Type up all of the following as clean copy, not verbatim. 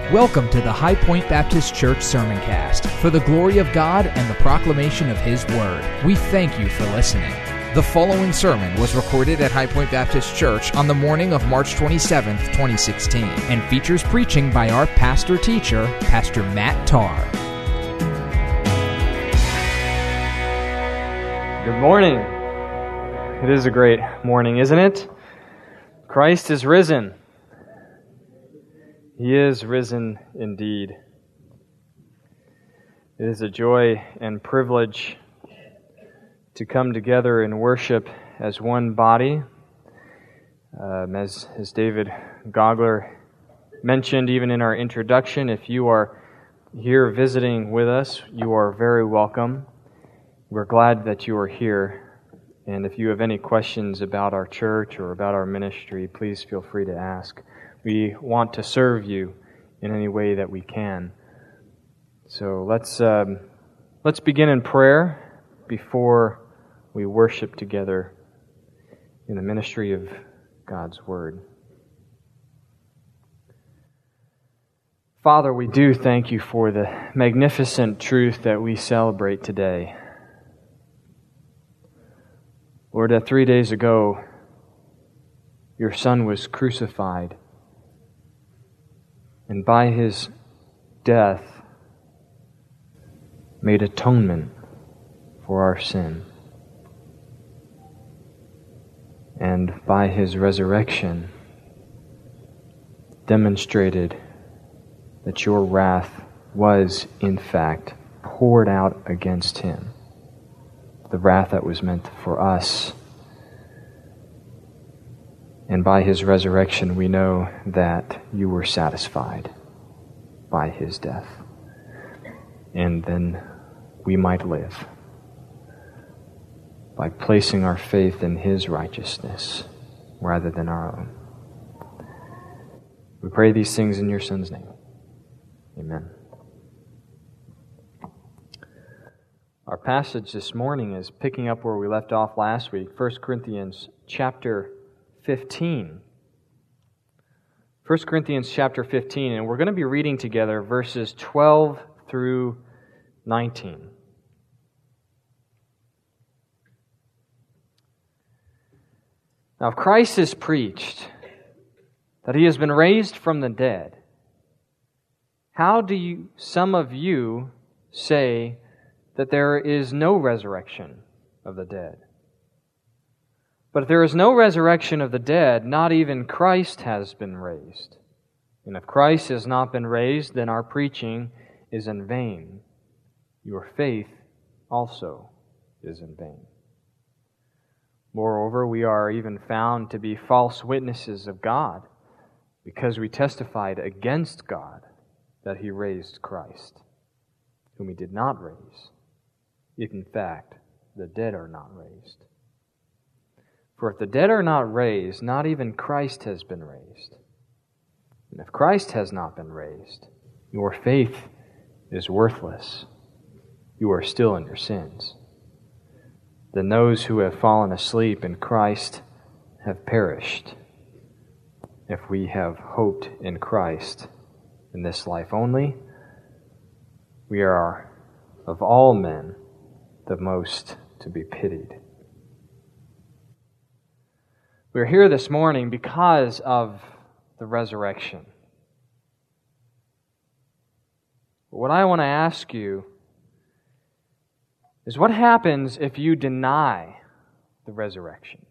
Welcome to the High Point Baptist Church Sermoncast for the glory of God and the proclamation of His Word. We thank you for listening. The following sermon was recorded at High Point Baptist Church on the morning of March 27, 2016, and features preaching by our pastor-teacher, Pastor Matt Tarr. Good morning. It is a great morning, isn't it? Christ is risen. He is risen indeed. It is a joy and privilege to come together and worship as one body. As David Gogler mentioned even in our introduction, if you are here visiting with us, you are very welcome. We're glad that you are here. And if you have any questions about our church or about our ministry, please feel free to ask. We want to serve you in any way that we can. So let's begin in prayer before we worship together in the ministry of God's Word. Father, we do thank you for the magnificent truth that we celebrate today. Lord, that 3 days ago, your Son was crucified, and by His death made atonement for our sin. And by His resurrection demonstrated that your wrath was, in fact, poured out against Him. The wrath that was meant for us. And by His resurrection, we know that you were satisfied by His death. And then we might live by placing our faith in His righteousness rather than our own. We pray these things in your Son's name. Amen. Our passage this morning is picking up where we left off last week, 1 Corinthians chapter 15. 1 Corinthians chapter 15, and we're going to be reading together verses 12 through 19. Now, if Christ is preached that He has been raised from the dead, how do some of you say that there is no resurrection of the dead? But if there is no resurrection of the dead, not even Christ has been raised. And if Christ has not been raised, then our preaching is in vain. Your faith also is in vain. Moreover, we are even found to be false witnesses of God, because we testified against God that He raised Christ, whom He did not raise, if in fact the dead are not raised. For if the dead are not raised, not even Christ has been raised. And if Christ has not been raised, your faith is worthless. You are still in your sins. Then those who have fallen asleep in Christ have perished. If we have hoped in Christ in this life only, we are of all men the most to be pitied. We're here this morning because of the resurrection. What I want to ask you is, what happens if you deny the resurrection?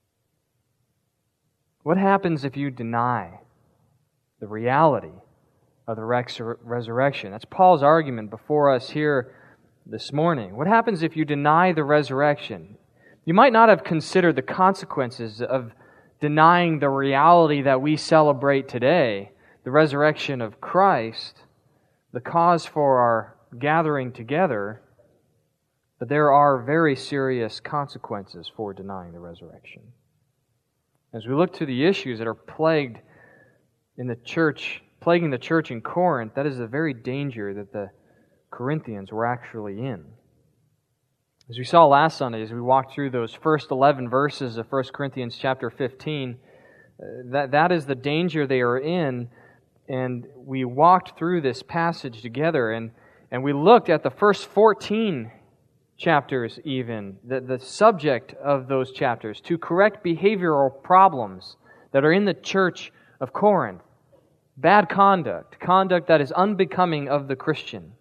What happens if you deny the reality of the resurrection? That's Paul's argument before us here this morning. What happens if you deny the resurrection? You might not have considered the consequences of denying the reality that we celebrate today, the resurrection of Christ, the cause for our gathering together, but there are very serious consequences for denying the resurrection. As we look to the issues that are plaguing the church in Corinth, that is the very danger that the Corinthians were actually in. As we saw last Sunday, as we walked through those first 11 verses of 1 Corinthians chapter 15, that is the danger they are in And we walked through this passage together, and we looked at the first 14 chapters even, the subject of those chapters, to correct behavioral problems that are in the church of Corinth. Bad conduct, conduct that is unbecoming of the Christian.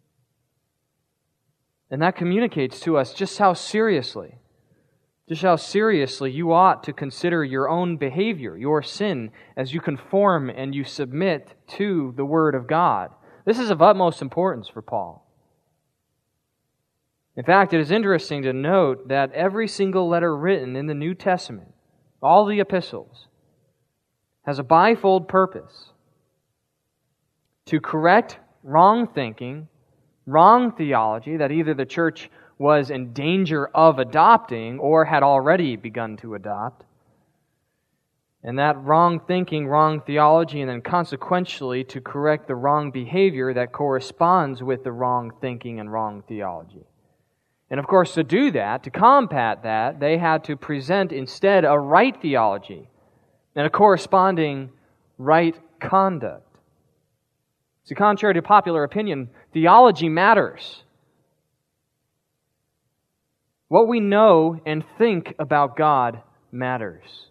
And that communicates to us just how seriously you ought to consider your own behavior, your sin, as you conform and you submit to the Word of God. This is of utmost importance for Paul. In fact, it is interesting to note that every single letter written in the New Testament, all the epistles, has a bifold purpose: to correct wrong thinking, wrong theology that either the church was in danger of adopting or had already begun to adopt, and that wrong thinking, wrong theology, and then consequentially to correct the wrong behavior that corresponds with the wrong thinking and wrong theology. And of course, to do that, to combat that, they had to present instead a right theology and a corresponding right conduct. See, contrary to popular opinion, theology matters. What we know and think about God matters.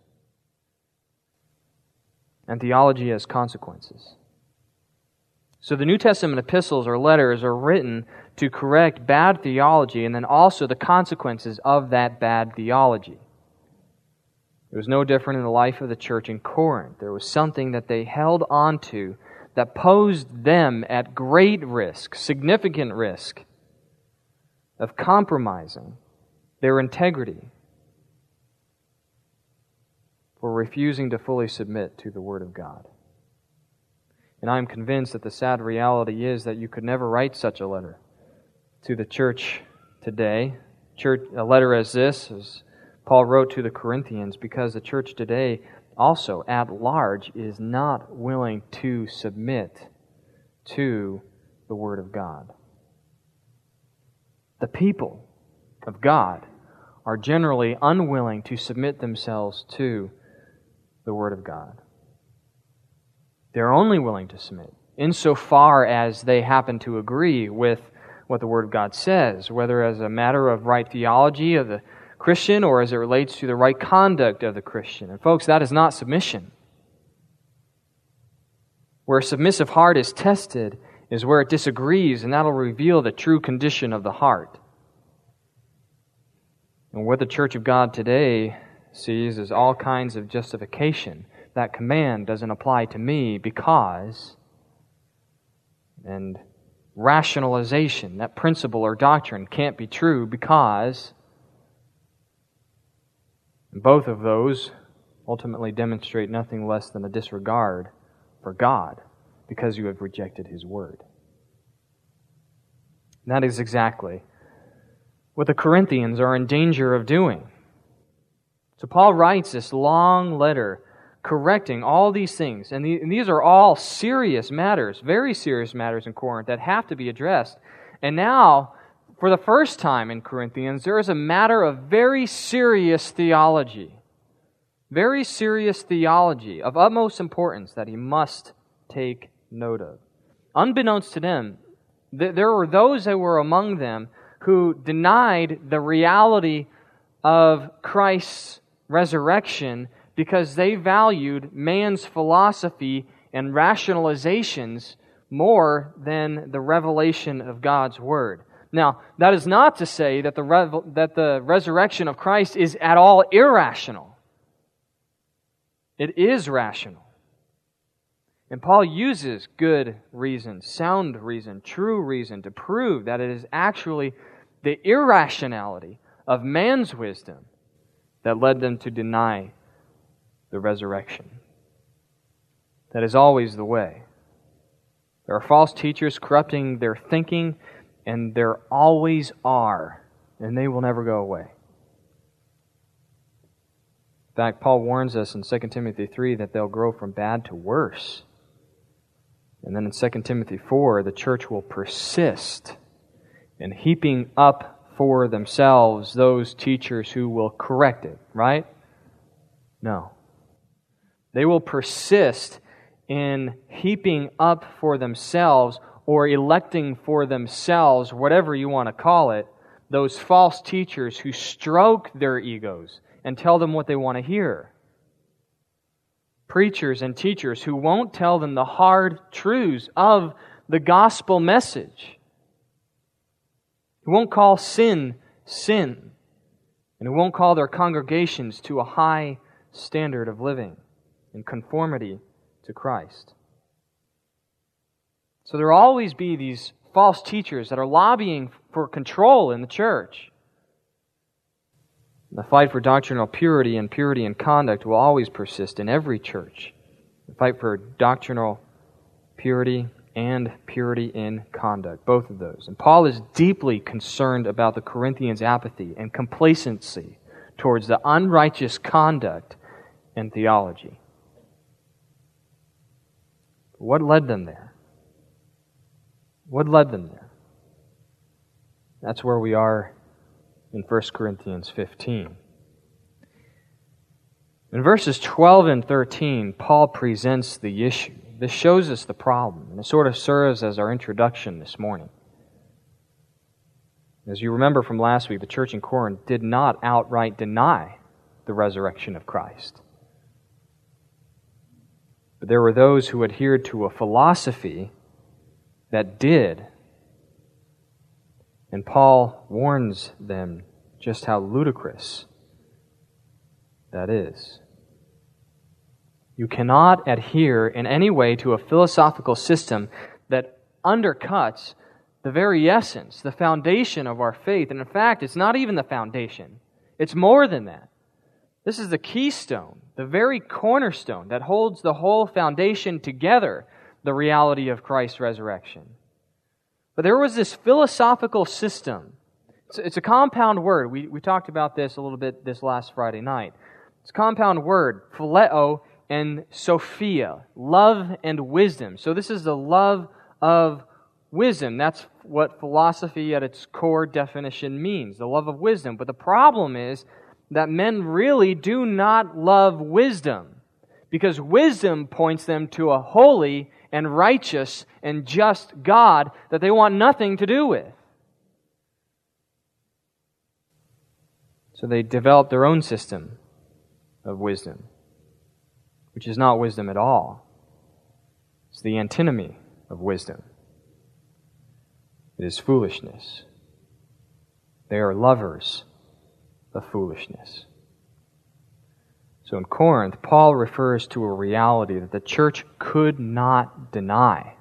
And theology has consequences. So the New Testament epistles or letters are written to correct bad theology and then also the consequences of that bad theology. It was no different in the life of the church in Corinth. There was something that they held on to that posed them at great risk, significant risk, of compromising their integrity for refusing to fully submit to the Word of God. And I am convinced that the sad reality is that you could never write such a letter to the church today, a letter as this, as Paul wrote to the Corinthians, because the church today also at large is not willing to submit to the Word of God. The people of God are generally unwilling to submit themselves to the Word of God. They're only willing to submit insofar as they happen to agree with what the Word of God says, whether as a matter of right theology of the Christian or as it relates to the right conduct of the Christian. And folks, that is not submission. Where a submissive heart is tested is where it disagrees, and that'll reveal the true condition of the heart. And what the Church of God today sees is all kinds of justification. That command doesn't apply to me because, and rationalization, that principle or doctrine can't be true because, and both of those ultimately demonstrate nothing less than a disregard for God because you have rejected His Word. And that is exactly what the Corinthians are in danger of doing. So Paul writes this long letter correcting all these things. And these are all serious matters, very serious matters in Corinth that have to be addressed. And now, for the first time in Corinthians, there is a matter of very serious theology. Very serious theology of utmost importance that he must take note of. Unbeknownst to them, there were those that were among them who denied the reality of Christ's resurrection because they valued man's philosophy and rationalizations more than the revelation of God's Word. Now, that is not to say that the resurrection of Christ is at all irrational. It is rational. And Paul uses good reason, sound reason, true reason to prove that it is actually the irrationality of man's wisdom that led them to deny the resurrection. That is always the way. There are false teachers corrupting their thinking, and there always are, and they will never go away. In fact, Paul warns us in 2 Timothy 3 that they'll grow from bad to worse. And then in 2 Timothy 4, the church will persist in heaping up for themselves those teachers who will correct it, right? No. They will persist in heaping up for themselves or electing for themselves, whatever you want to call it, those false teachers who stroke their egos and tell them what they want to hear. Preachers and teachers who won't tell them the hard truths of the gospel message. Who won't call sin, sin. And who won't call their congregations to a high standard of living in conformity to Christ. So there will always be these false teachers that are lobbying for control in the church. The fight for doctrinal purity and purity in conduct will always persist in every church. The fight for doctrinal purity and purity in conduct, both of those. And Paul is deeply concerned about the Corinthians' apathy and complacency towards the unrighteous conduct and theology. What led them there? What led them there? That's where we are in 1 Corinthians 15. In verses 12 and 13, Paul presents the issue. This shows us the problem, and it sort of serves as our introduction this morning. As you remember from last week, the church in Corinth did not outright deny the resurrection of Christ. But there were those who adhered to a philosophy that did. And Paul warns them just how ludicrous that is. You cannot adhere in any way to a philosophical system that undercuts the very essence, the foundation of our faith. And in fact, it's not even the foundation. It's more than that. This is the keystone, the very cornerstone that holds the whole foundation together, the reality of Christ's resurrection. But there was this philosophical system. It's a compound word. We talked about this a little bit this last Friday night. It's a compound word, phileo and sophia, love and wisdom. So this is the love of wisdom. That's what philosophy at its core definition means, the love of wisdom. But the problem is that men really do not love wisdom, because wisdom points them to a holy and righteous and just God that they want nothing to do with. So they develop their own system of wisdom, which is not wisdom at all. It's the antinomy of wisdom. It is foolishness. They are lovers of foolishness. So in Corinth, Paul refers to a reality that the church could not deny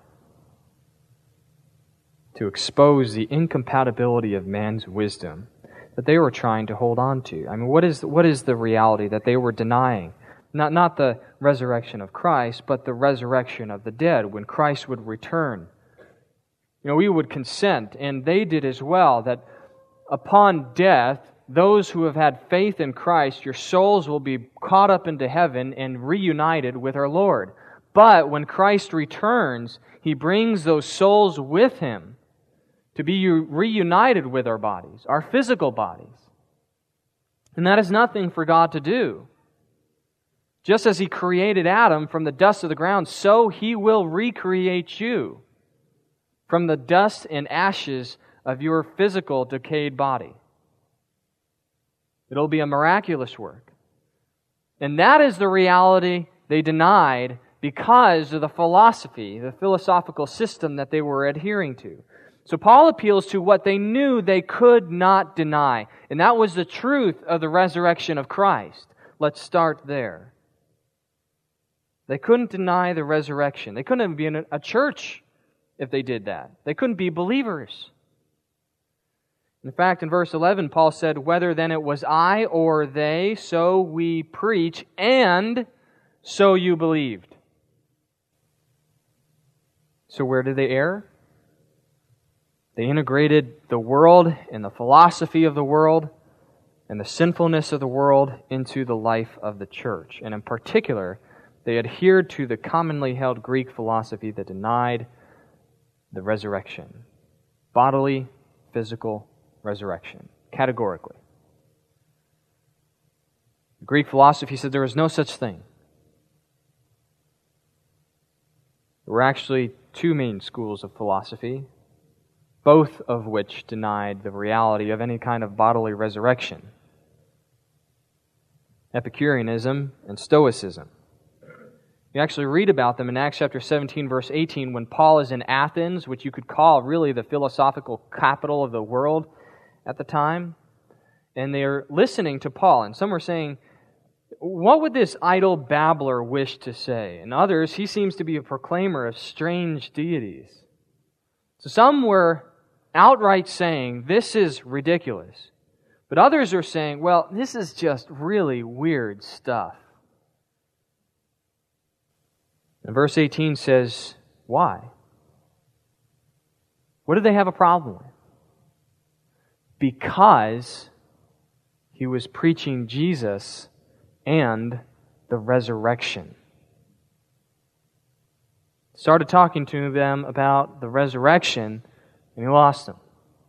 to expose the incompatibility of man's wisdom that they were trying to hold on to. I mean, what is the reality that they were denying? Not the resurrection of Christ, but the resurrection of the dead, when Christ would return. We would consent, and they did as well, that upon death, those who have had faith in Christ, your souls will be caught up into heaven and reunited with our Lord. But when Christ returns, He brings those souls with Him to be reunited with our bodies, our physical bodies. And that is nothing for God to do. Just as He created Adam from the dust of the ground, so He will recreate you from the dust and ashes of your physical decayed body. It'll be a miraculous work. And that is the reality they denied because of the philosophy, the philosophical system that they were adhering to. So Paul appeals to what they knew they could not deny, and that was the truth of the resurrection of Christ. Let's start there. They couldn't deny the resurrection. They couldn't be in a church if they did that. They couldn't be believers. In fact, in verse 11, Paul said, "Whether then it was I or they, so we preach, and so you believed." So where did they err? They integrated the world and the philosophy of the world and the sinfulness of the world into the life of the church. And in particular, they adhered to the commonly held Greek philosophy that denied the resurrection. Bodily, physical resurrection, categorically. The Greek philosophy said there is no such thing. There were actually two main schools of philosophy, both of which denied the reality of any kind of bodily resurrection: Epicureanism and Stoicism. You actually read about them in Acts chapter 17, verse 18, when Paul is in Athens, which you could call really the philosophical capital of the world at the time. And they're listening to Paul, and some are saying, "What would this idle babbler wish to say?" And others, "He seems to be a proclaimer of strange deities." So some were outright saying, "This is ridiculous." But others are saying, "Well, this is just really weird stuff." And verse 18 says, why? What did they have a problem with? Because he was preaching Jesus and the resurrection. Started talking to them about the resurrection, and he lost them.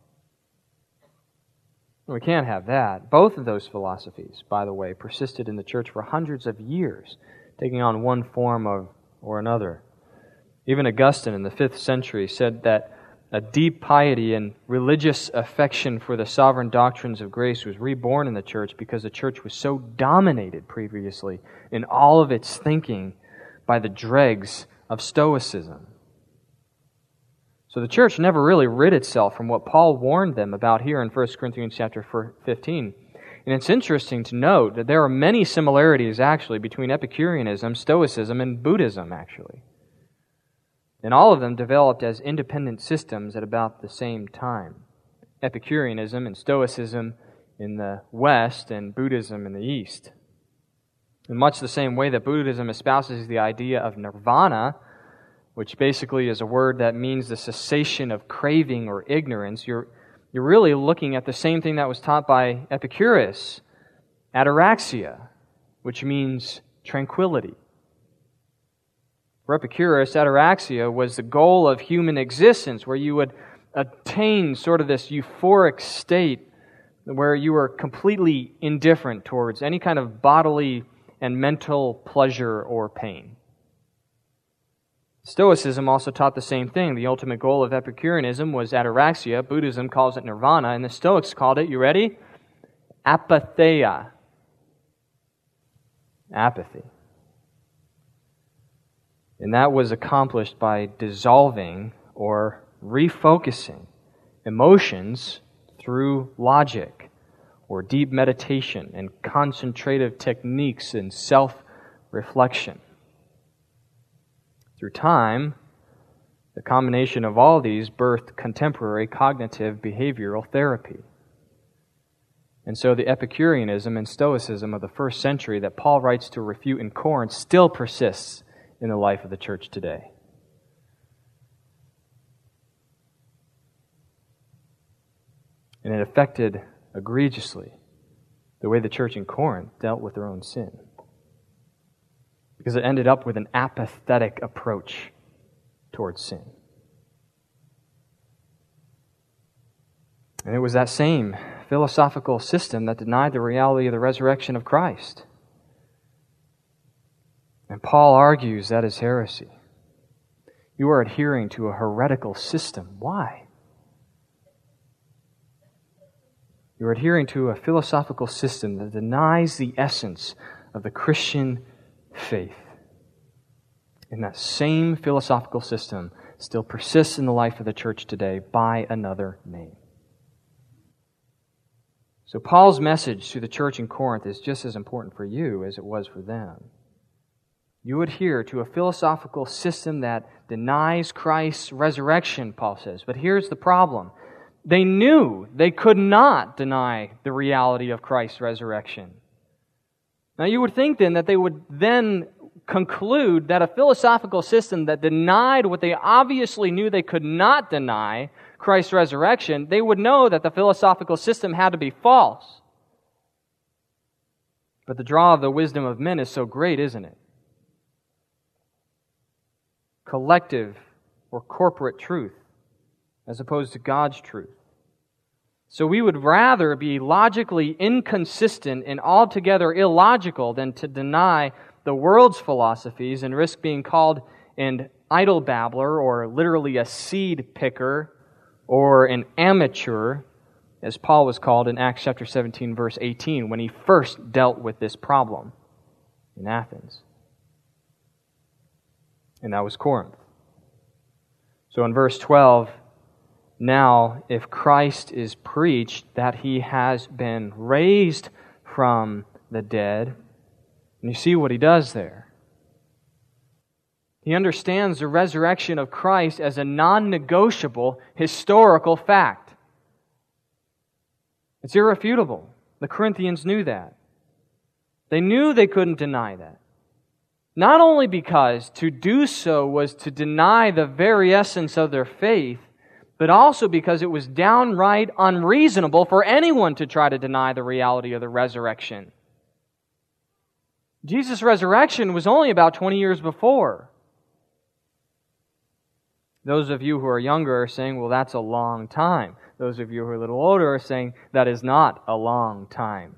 We can't have that. Both of those philosophies, by the way, persisted in the church for hundreds of years, taking on one form or another. Even Augustine in the 5th century said that a deep piety and religious affection for the sovereign doctrines of grace was reborn in the church because the church was so dominated previously in all of its thinking by the dregs of Stoicism. So the church never really rid itself from what Paul warned them about here in 1 Corinthians chapter 15. And it's interesting to note that there are many similarities actually between Epicureanism, Stoicism, and Buddhism actually. And all of them developed as independent systems at about the same time. Epicureanism and Stoicism in the West and Buddhism in the East. In much the same way that Buddhism espouses the idea of nirvana, which basically is a word that means the cessation of craving or ignorance, you're really looking at the same thing that was taught by Epicurus, ataraxia, which means tranquility. For Epicurus, ataraxia was the goal of human existence, where you would attain sort of this euphoric state where you were completely indifferent towards any kind of bodily and mental pleasure or pain. Stoicism also taught the same thing. The ultimate goal of Epicureanism was ataraxia. Buddhism calls it nirvana, and the Stoics called it, you ready? Apatheia. Apathy. And that was accomplished by dissolving or refocusing emotions through logic or deep meditation and concentrative techniques and self-reflection. Through time, the combination of all these birthed contemporary cognitive behavioral therapy. And so the Epicureanism and Stoicism of the first century that Paul writes to refute in Corinth still persists in the life of the church today. And it affected egregiously the way the church in Corinth dealt with their own sin. Because it ended up with an apathetic approach towards sin. And it was that same philosophical system that denied the reality of the resurrection of Christ. And Paul argues that is heresy. You are adhering to a heretical system. Why? You are adhering to a philosophical system that denies the essence of the Christian faith. And that same philosophical system still persists in the life of the church today by another name. So Paul's message to the church in Corinth is just as important for you as it was for them. You adhere to a philosophical system that denies Christ's resurrection, Paul says. But here's the problem. They knew they could not deny the reality of Christ's resurrection. Now you would think then that they would then conclude that a philosophical system that denied what they obviously knew they could not deny, Christ's resurrection, they would know that the philosophical system had to be false. But the draw of the wisdom of men is so great, isn't it? Collective or corporate truth as opposed to God's truth. So we would rather be logically inconsistent and altogether illogical than to deny the world's philosophies and risk being called and idle babbler, or literally a seed picker, or an amateur, as Paul was called in Acts chapter 17, verse 18, when he first dealt with this problem in Athens. And that was Corinth. So in verse 12, now if Christ is preached that he has been raised from the dead, and you see what he does there. He understands the resurrection of Christ as a non-negotiable historical fact. It's irrefutable. The Corinthians knew that. They knew they couldn't deny that. Not only because to do so was to deny the very essence of their faith, but also because it was downright unreasonable for anyone to try to deny the reality of the resurrection. Jesus' resurrection was only about 20 years before. Those of you who are younger are saying, well, that's a long time. Those of you who are a little older are saying, that is not a long time.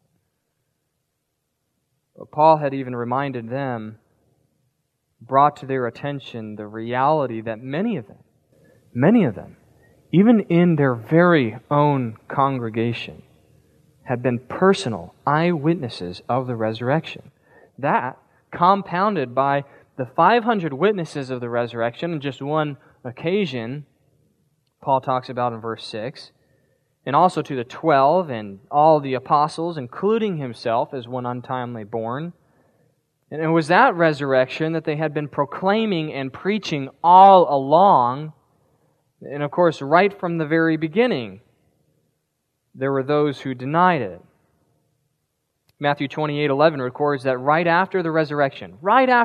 But Paul had even reminded them, brought to their attention the reality that many of them, even in their very own congregation, had been personal eyewitnesses of the resurrection. That, compounded by the 500 witnesses of the resurrection on just one occasion, Paul talks about in verse 6, and also to the 12 and all the apostles, including himself as one untimely born. And it was that resurrection that they had been proclaiming and preaching all along. And of course, right from the very beginning, there were those who denied it. Matthew 28:11 records that right after the resurrection,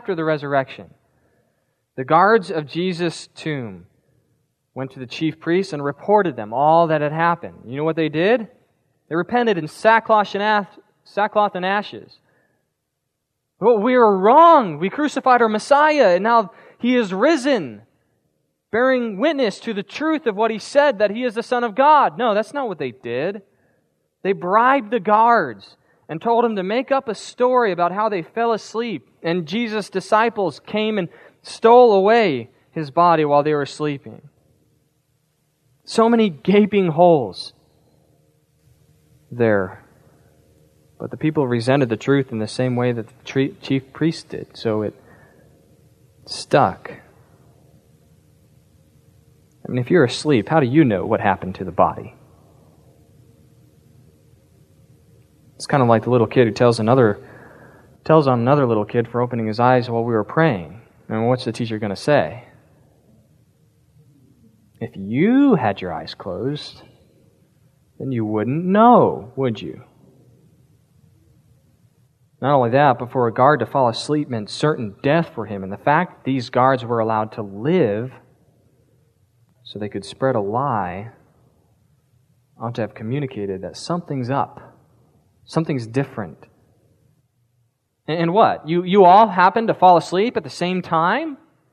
the guards of Jesus' tomb went to the chief priests and reported them all that had happened. You know what they did? They repented in sackcloth and ashes. Oh, we were wrong. We crucified our Messiah, and now He is risen, bearing witness to the truth of what He said, that He is the Son of God. No, that's not what they did. They bribed the guards and told them to make up a story about how they fell asleep, and Jesus' disciples came and stole away His body while they were sleeping. So many gaping holes there. But the people resented the truth in the same way that the chief priest did, so it stuck. I mean, if you're asleep, how do you know what happened to the body? It's kind of like the little kid who tells on another little kid for opening his eyes while we were praying. And what's the teacher going to say? If you had your eyes closed, then you wouldn't know, would you? Not only that, but for a guard to fall asleep meant certain death for him. And the fact that these guards were allowed to live so they could spread a lie ought to have communicated that something's up. Something's different. And what? You all happen to fall asleep at the same time?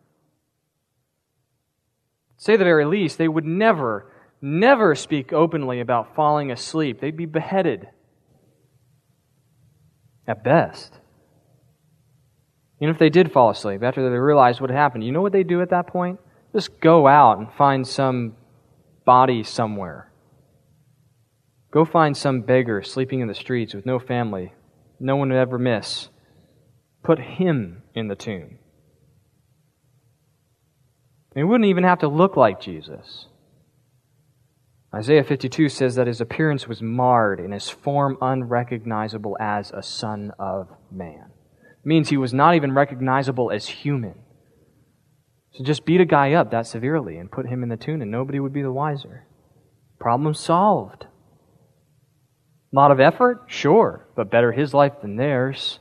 Say the very least, they would never speak openly about falling asleep. They'd be beheaded. At best. Even if they did fall asleep, after they realized what had happened, you know what they do at that point? Just go out and find some body somewhere. Go find some beggar sleeping in the streets with no family, no one would ever miss. Put him in the tomb. He wouldn't even have to look like Jesus. Isaiah 52 says that his appearance was marred and his form unrecognizable as a son of man. It means he was not even recognizable as human. So just beat a guy up that severely and put him in the tomb and nobody would be the wiser. Problem solved. A lot of effort? Sure, but better his life than theirs.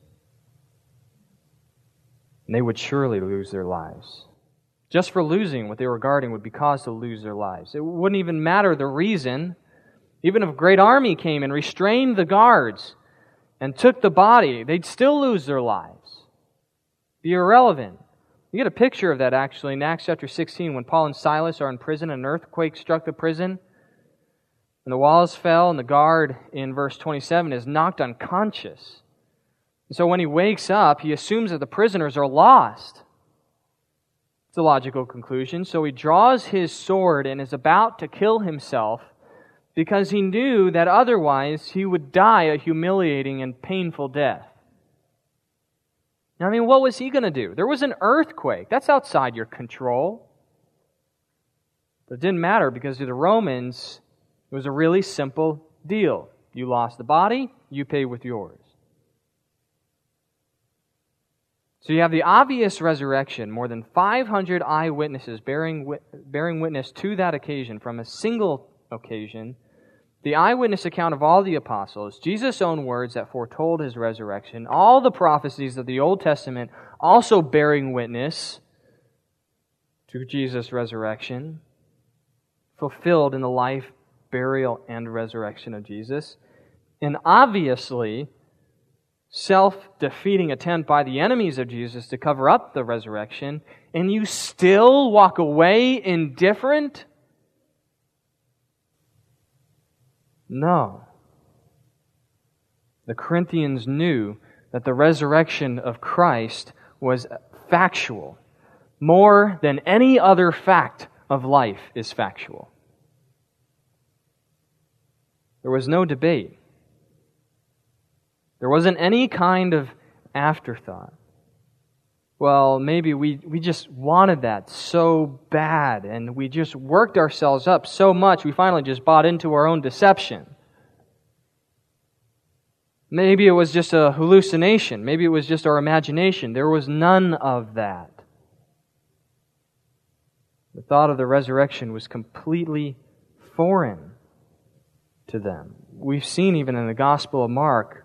And they would surely lose their lives. Just for losing what they were guarding would be cause to lose their lives. It wouldn't even matter the reason. Even if a great army came and restrained the guards and took the body, they'd still lose their lives. Be irrelevant. You get a picture of that actually in Acts chapter 16 when Paul and Silas are in prison and an earthquake struck the prison and the walls fell and the guard in verse 27 is knocked unconscious. And so when he wakes up, he assumes that the prisoners are lost. the logical conclusion. So he draws his sword and is about to kill himself because he knew that otherwise he would die a humiliating and painful death. I mean, what was he going to do? There was an earthquake. That's outside your control. But it didn't matter because to the Romans, it was a really simple deal. You lost the body, you pay with yours. So you have the obvious resurrection, more than 500 eyewitnesses bearing witness to that occasion from a single occasion, the eyewitness account of all the apostles, Jesus' own words that foretold his resurrection, all the prophecies of the Old Testament also bearing witness to Jesus' resurrection, fulfilled in the life, burial, and resurrection of Jesus. And obviously, self-defeating attempt by the enemies of Jesus to cover up the resurrection, and you still walk away indifferent? No. The Corinthians knew that the resurrection of Christ was factual, more than any other fact of life is factual. There was no debate. There wasn't any kind of afterthought. Well, maybe we just wanted that so bad, and we just worked ourselves up so much, we finally just bought into our own deception. Maybe it was just a hallucination. Maybe it was just our imagination. There was none of that. The thought of the resurrection was completely foreign to them. We've seen even in the Gospel of Mark,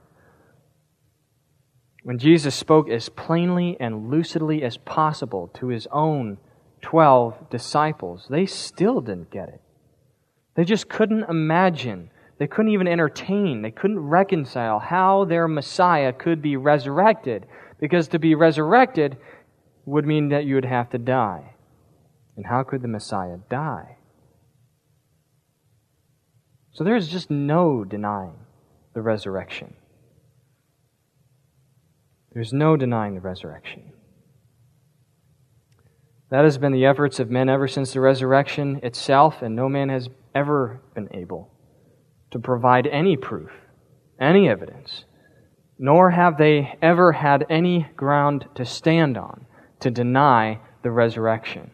when Jesus spoke as plainly and lucidly as possible to His own 12 disciples, they still didn't get it. They just couldn't imagine. They couldn't even entertain. They couldn't reconcile how their Messiah could be resurrected, because to be resurrected would mean that you would have to die. And how could the Messiah die? So there's just no denying the resurrection. There's no denying the resurrection. That has been the efforts of men ever since the resurrection itself, and no man has ever been able to provide any proof, any evidence, nor have they ever had any ground to stand on to deny the resurrection.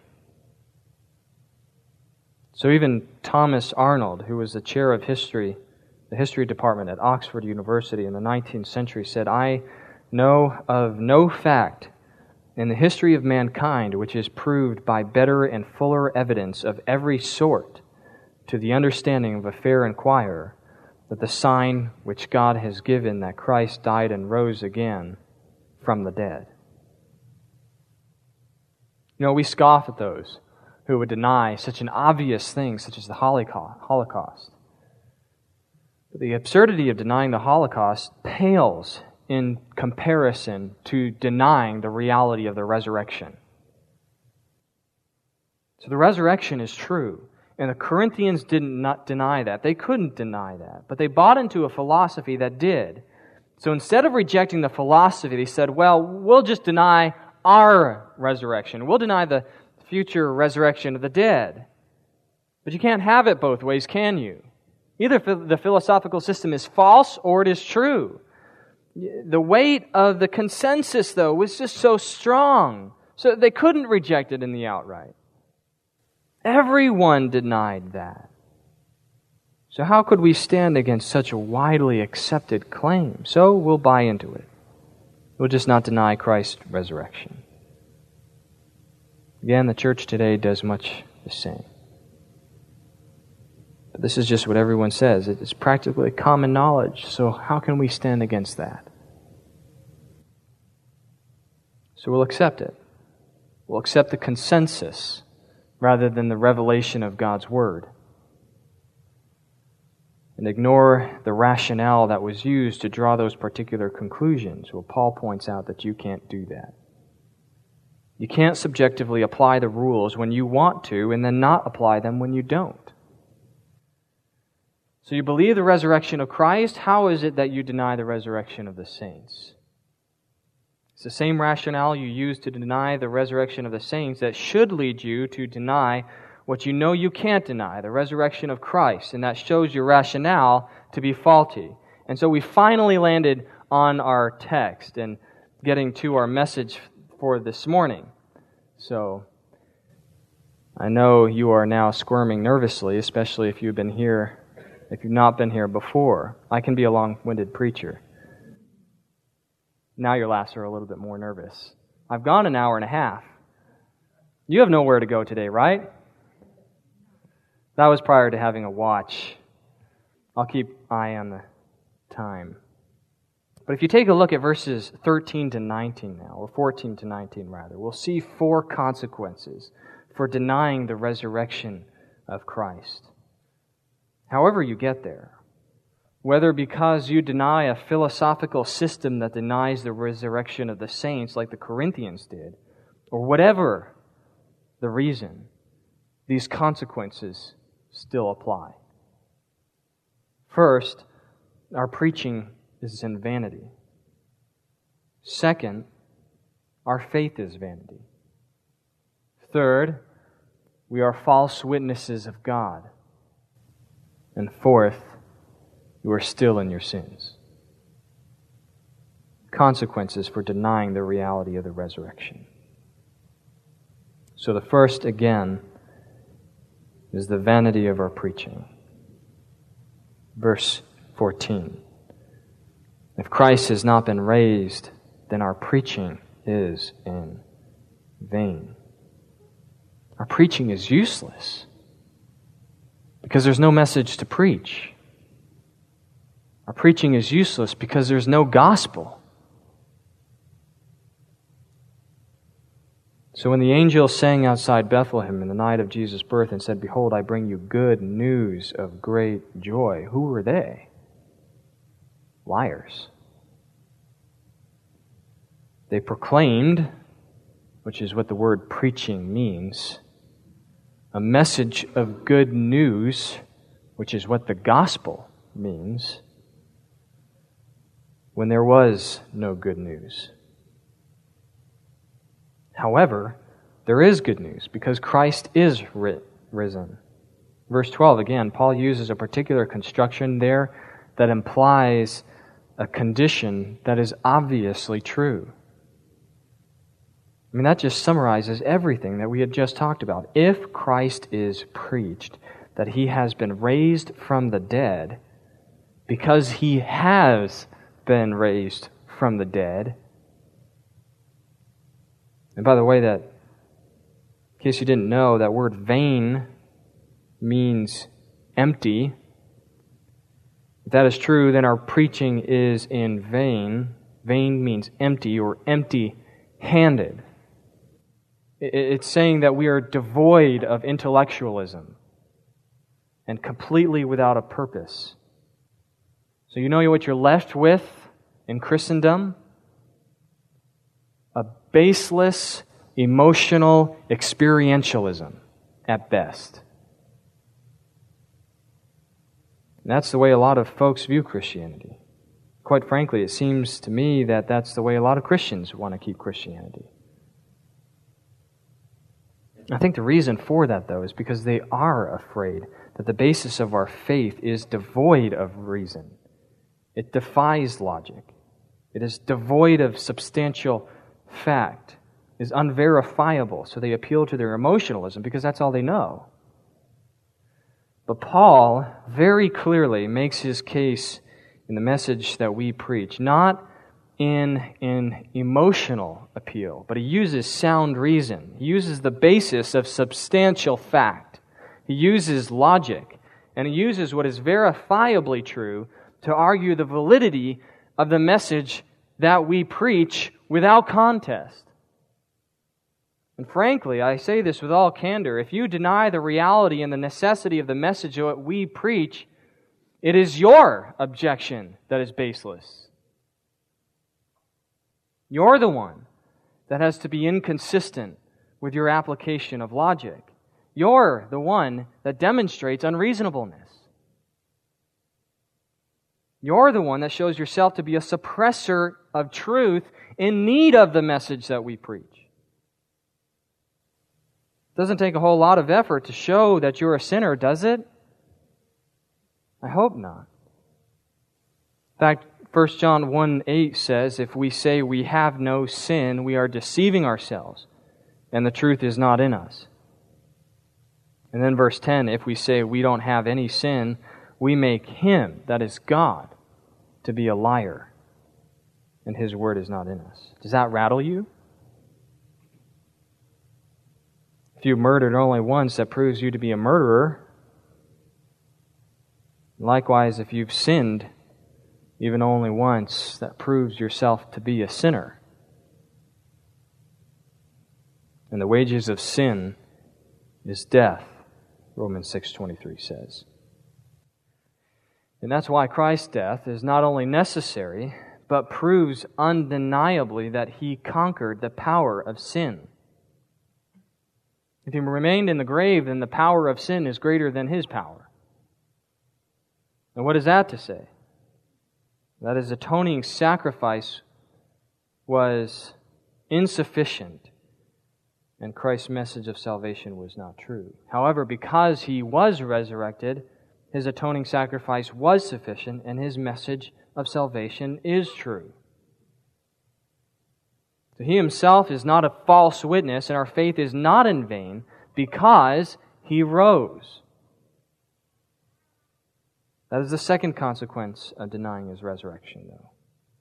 So even Thomas Arnold, who was the chair of history, the history department at Oxford University in the 19th century, said, "I know of no fact in the history of mankind which is proved by better and fuller evidence of every sort to the understanding of a fair inquirer that the sign which God has given that Christ died and rose again from the dead." You know, we scoff at those who would deny such an obvious thing such as the Holocaust. But the absurdity of denying the Holocaust pales in comparison to denying the reality of the resurrection. So the resurrection is true, and the Corinthians did not deny that. They couldn't deny that, but they bought into a philosophy that did. So instead of rejecting the philosophy, they said, well, we'll just deny our resurrection. We'll deny the future resurrection of the dead. But you can't have it both ways, can you? Either the philosophical system is false or it is true. The weight of the consensus, though, was just so strong, so they couldn't reject it in the outright. Everyone denied that. So how could we stand against such a widely accepted claim? So we'll buy into it. We'll just not deny Christ's resurrection. Again, the church today does much the same. But this is just what everyone says. It's practically common knowledge, so how can we stand against that? So we'll accept it. We'll accept the consensus rather than the revelation of God's Word, and ignore the rationale that was used to draw those particular conclusions. Well, Paul points out that you can't do that. You can't subjectively apply the rules when you want to and then not apply them when you don't. So you believe the resurrection of Christ. How is it that you deny the resurrection of the saints? It's the same rationale you use to deny the resurrection of the saints that should lead you to deny what you know you can't deny, the resurrection of Christ, and that shows your rationale to be faulty. And so we finally landed on our text and getting to our message for this morning. So I know you are now squirming nervously, especially if you've not been here before. I can be a long-winded preacher. Now your laughs are a little bit more nervous. I've gone an hour and a half. You have nowhere to go today, right? That was prior to having a watch. I'll keep eye on the time. But if you take a look at verses 13 to 19 now, or 14 to 19 rather, we'll see 4 consequences for denying the resurrection of Christ. However you get there, whether because you deny a philosophical system that denies the resurrection of the saints like the Corinthians did, or whatever the reason, these consequences still apply. First, our preaching is in vanity. Second, our faith is vanity. Third, we are false witnesses of God. And fourth, you are still in your sins. Consequences for denying the reality of the resurrection. So the first, again, is the vanity of our preaching. Verse 14. If Christ has not been raised, then our preaching is in vain. Our preaching is useless because there's no message to preach. Our preaching is useless because there's no gospel. So when the angel sang outside Bethlehem in the night of Jesus' birth and said, "Behold, I bring you good news of great joy," who were they? Liars. They proclaimed, which is what the word preaching means, a message of good news, which is what the gospel means, when there was no good news. However, there is good news because Christ is risen. Verse 12, again, Paul uses a particular construction there that implies a condition that is obviously true. I mean, that just summarizes everything that we had just talked about. If Christ is preached that He has been raised from the dead, because He has been raised from the dead. And by the way, that, in case you didn't know, that word vain means empty. If that is true, then our preaching is in vain. Vain means empty or empty-handed. It's saying that we are devoid of intellectualism and completely without a purpose. So you know what you're left with in Christendom? A baseless, emotional experientialism at best. And that's the way a lot of folks view Christianity. Quite frankly, it seems to me that that's the way a lot of Christians want to keep Christianity. I think the reason for that, though, is because they are afraid that the basis of our faith is devoid of reason. It defies logic. It is devoid of substantial fact, is unverifiable, so they appeal to their emotionalism because that's all they know. But Paul very clearly makes his case in the message that we preach, not in an emotional appeal, but he uses sound reason. He uses the basis of substantial fact. He uses logic, and he uses what is verifiably true to argue the validity of the message that we preach without contest. And frankly, I say this with all candor, if you deny the reality and the necessity of the message that we preach, it is your objection that is baseless. You're the one that has to be inconsistent with your application of logic. You're the one that demonstrates unreasonableness. You're the one that shows yourself to be a suppressor of truth in need of the message that we preach. It doesn't take a whole lot of effort to show that you're a sinner, does it? I hope not. In fact, 1 John 1:8 says, if we say we have no sin, we are deceiving ourselves, and the truth is not in us. And then verse 10, if we say we don't have any sin, we make Him, that is God, to be a liar, and His word is not in us. Does that rattle you? If you murdered only once, that proves you to be a murderer. Likewise, if you've sinned even only once, that proves yourself to be a sinner. And the wages of sin is death, Romans 6:23 says. And that's why Christ's death is not only necessary, but proves undeniably that He conquered the power of sin. If He remained in the grave, then the power of sin is greater than His power. And what is that to say? That His atoning sacrifice was insufficient, and Christ's message of salvation was not true. However, because He was resurrected, His atoning sacrifice was sufficient, and His message of salvation is true. So He Himself is not a false witness, and our faith is not in vain because He rose. That is the second consequence of denying His resurrection, though.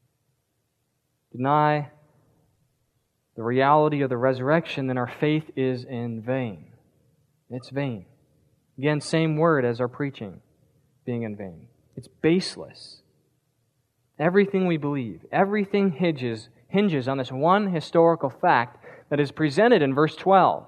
Deny the reality of the resurrection, then our faith is in vain. It's vain. Again, same word as our preaching, being in vain. It's baseless. Everything we believe, everything hinges on this one historical fact that is presented in verse 12.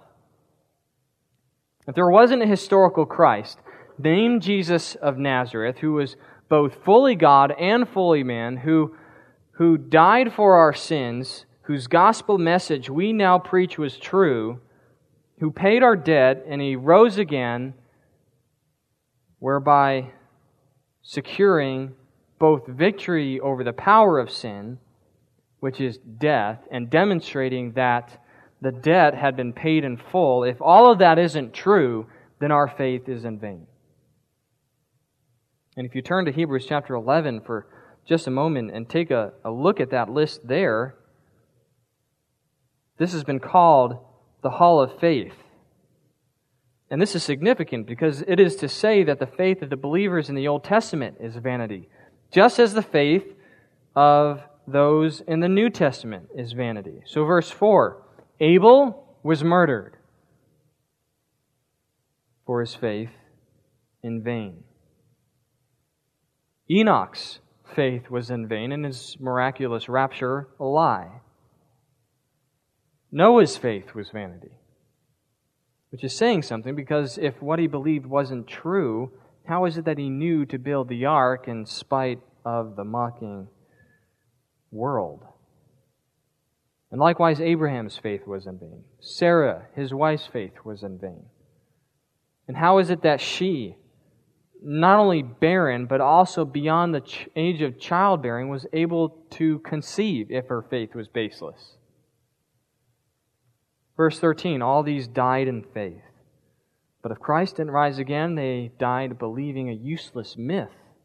If there wasn't a historical Christ named Jesus of Nazareth, who was both fully God and fully man, who died for our sins, whose gospel message we now preach was true, who paid our debt, and He rose again, whereby securing both victory over the power of sin, which is death, and demonstrating that the debt had been paid in full. If all of that isn't true, then our faith is in vain. And if you turn to Hebrews chapter 11 for just a moment and take a look at that list there, this has been called the Hall of Faith. And this is significant because it is to say that the faith of the believers in the Old Testament is vanity, just as the faith of those in the New Testament is vanity. So verse 4, Abel was murdered for his faith in vain. Enoch's faith was in vain and his miraculous rapture a lie. Noah's faith was vanity, which is saying something, because if what he believed wasn't true, how is it that he knew to build the ark in spite of the mocking world? And likewise, Abraham's faith was in vain. Sarah, his wife's faith, was in vain. And how is it that she, not only barren, but also beyond the age of childbearing, was able to conceive if her faith was baseless? Verse 13, all these died in faith. But if Christ didn't rise again, they died believing a useless myth.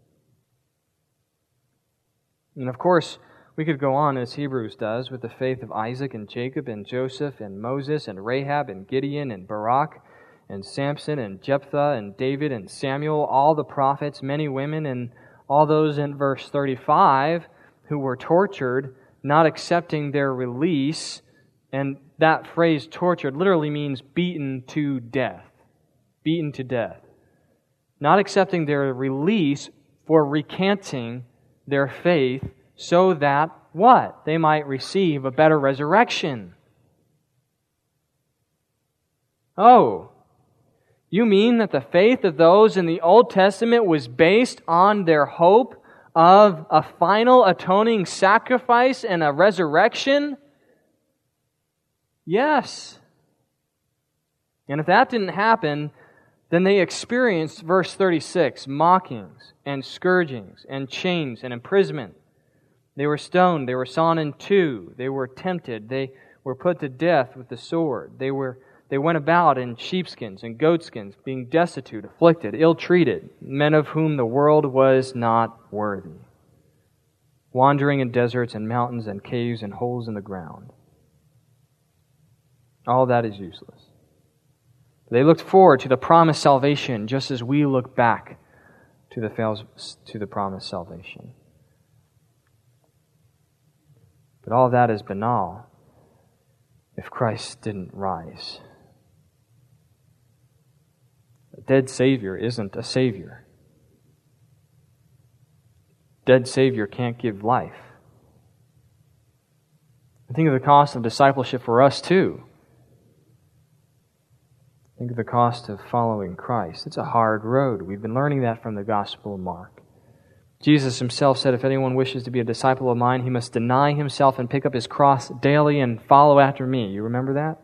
And of course, we could go on as Hebrews does with the faith of Isaac and Jacob and Joseph and Moses and Rahab and Gideon and Barak and Samson and Jephthah and David and Samuel, all the prophets, many women, and all those in verse 35 who were tortured, not accepting their release. And that phrase, tortured, literally means beaten to death. Beaten to death. Not accepting their release for recanting their faith so that, what? They might receive a better resurrection. Oh, you mean that the faith of those in the Old Testament was based on their hope of a final atoning sacrifice and a resurrection? Yes. And if that didn't happen, Then they experienced, verse 36, mockings and scourgings and chains and imprisonment. They were stoned, they were sawn in two, they were tempted, they were put to death with the sword. They went about in sheepskins and goatskins, being destitute, afflicted, ill-treated, men of whom the world was not worthy, wandering in deserts and mountains and caves and holes in the ground. All that is useless. They looked forward to the promised salvation, just as we look back to the promised salvation. But all that is banal if Christ didn't rise. A dead Savior isn't a Savior. Dead Savior can't give life. I think of the cost of discipleship for us too. Think of the cost of following Christ. It's a hard road. We've been learning that from the Gospel of Mark. Jesus himself said, if anyone wishes to be a disciple of mine, he must deny himself and pick up his cross daily and follow after me. You remember that?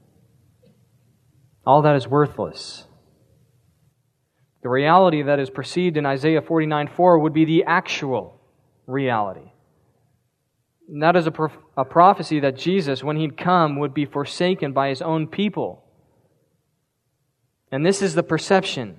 All that is worthless. The reality that is perceived in Isaiah 49:4 would be the actual reality. And that is a prophecy that Jesus, when he'd come, would be forsaken by his own people. And this is the perception.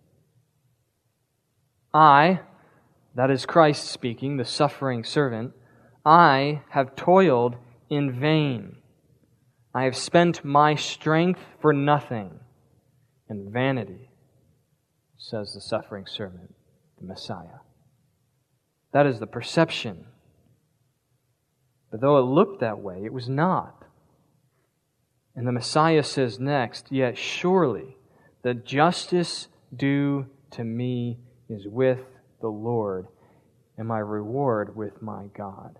I, that is Christ speaking, the suffering servant, I have toiled in vain. I have spent my strength for nothing. And vanity, says the suffering servant, the Messiah. That is the perception. But though it looked that way, it was not. And the Messiah says next, yet surely the justice due to me is with the Lord, and my reward with my God.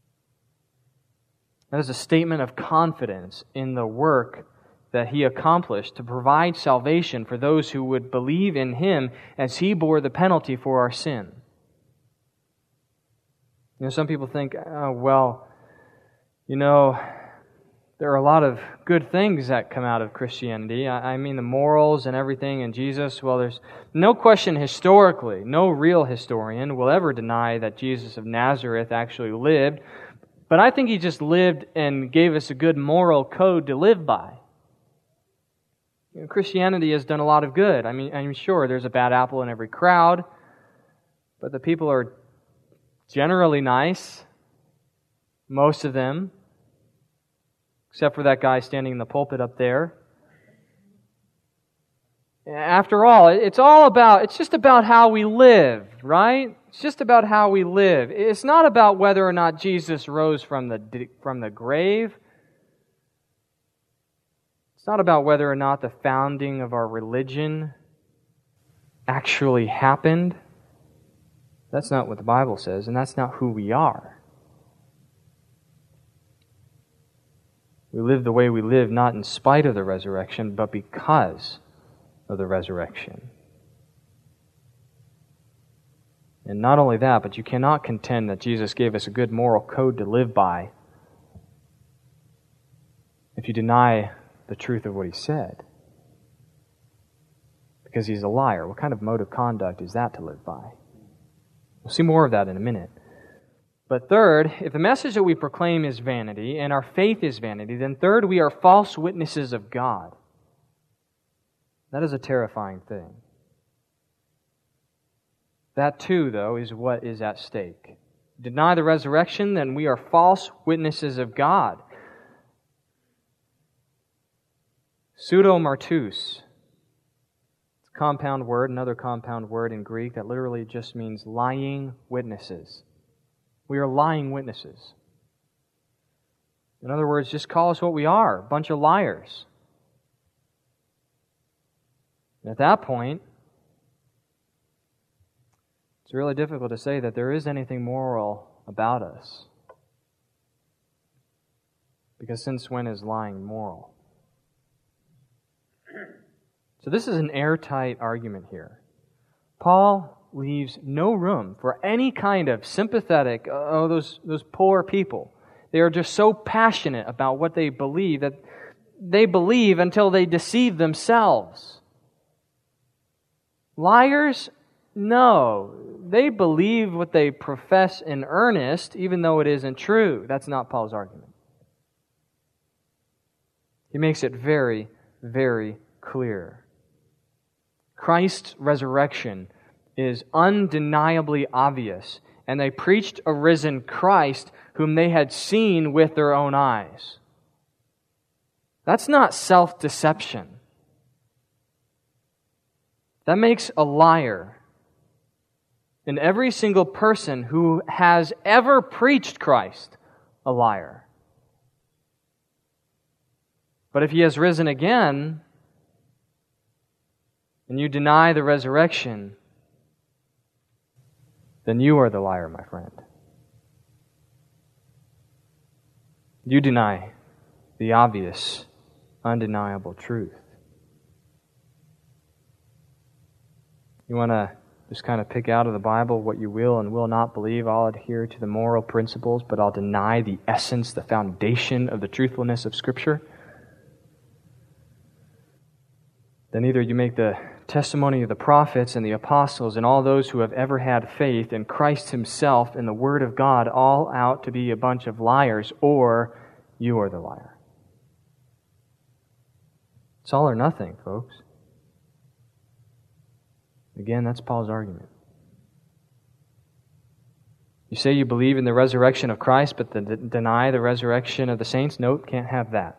That is a statement of confidence in the work that he accomplished to provide salvation for those who would believe in him as he bore the penalty for our sin. Some people think, there are a lot of good things that come out of Christianity. I mean, the morals and everything in Jesus. Well, there's no question historically, no real historian will ever deny that Jesus of Nazareth actually lived. But I think he just lived and gave us a good moral code to live by. Christianity has done a lot of good. I mean, I'm sure there's a bad apple in every crowd, but the people are generally nice, most of them. Except for that guy standing in the pulpit up there. After all, it's just about how we live, right? It's just about how we live. It's not about whether or not Jesus rose from the grave. It's not about whether or not the founding of our religion actually happened. That's not what the Bible says, and that's not who we are. We live the way we live not in spite of the resurrection, but because of the resurrection. And not only that, but you cannot contend that Jesus gave us a good moral code to live by if you deny the truth of what he said. Because he's a liar. What kind of mode of conduct is that to live by? We'll see more of that in a minute. But third, if the message that we proclaim is vanity and our faith is vanity, then third, we are false witnesses of God. That is a terrifying thing. That too, though, is what is at stake. Deny the resurrection, then we are false witnesses of God. Pseudomartus. It's a compound word, another compound word in Greek that literally just means lying witnesses. We are lying witnesses. In other words, just call us what we are, a bunch of liars. And at that point, it's really difficult to say that there is anything moral about us. Because since when is lying moral? So this is an airtight argument here. Paul leaves no room for any kind of sympathetic, those poor people. They are just so passionate about what they believe that they believe until they deceive themselves. Liars? No. They believe what they profess in earnest, even though it isn't true. That's not Paul's argument. He makes it very, very clear. Christ's resurrection is undeniably obvious, and they preached a risen Christ whom they had seen with their own eyes. That's not self-deception. That makes a liar. And every single person who has ever preached Christ a liar. But if He has risen again, and you deny the resurrection, then you are the liar, my friend. You deny the obvious, undeniable truth. You want to just kind of pick out of the Bible what you will and will not believe. I'll adhere to the moral principles, but I'll deny the essence, the foundation of the truthfulness of Scripture. Then either you make the testimony of the prophets and the apostles and all those who have ever had faith in Christ Himself and the Word of God all out to be a bunch of liars, or you are the liar. It's all or nothing, folks. Again, that's Paul's argument. You say you believe in the resurrection of Christ, but deny the resurrection of the saints? Nope, can't have that.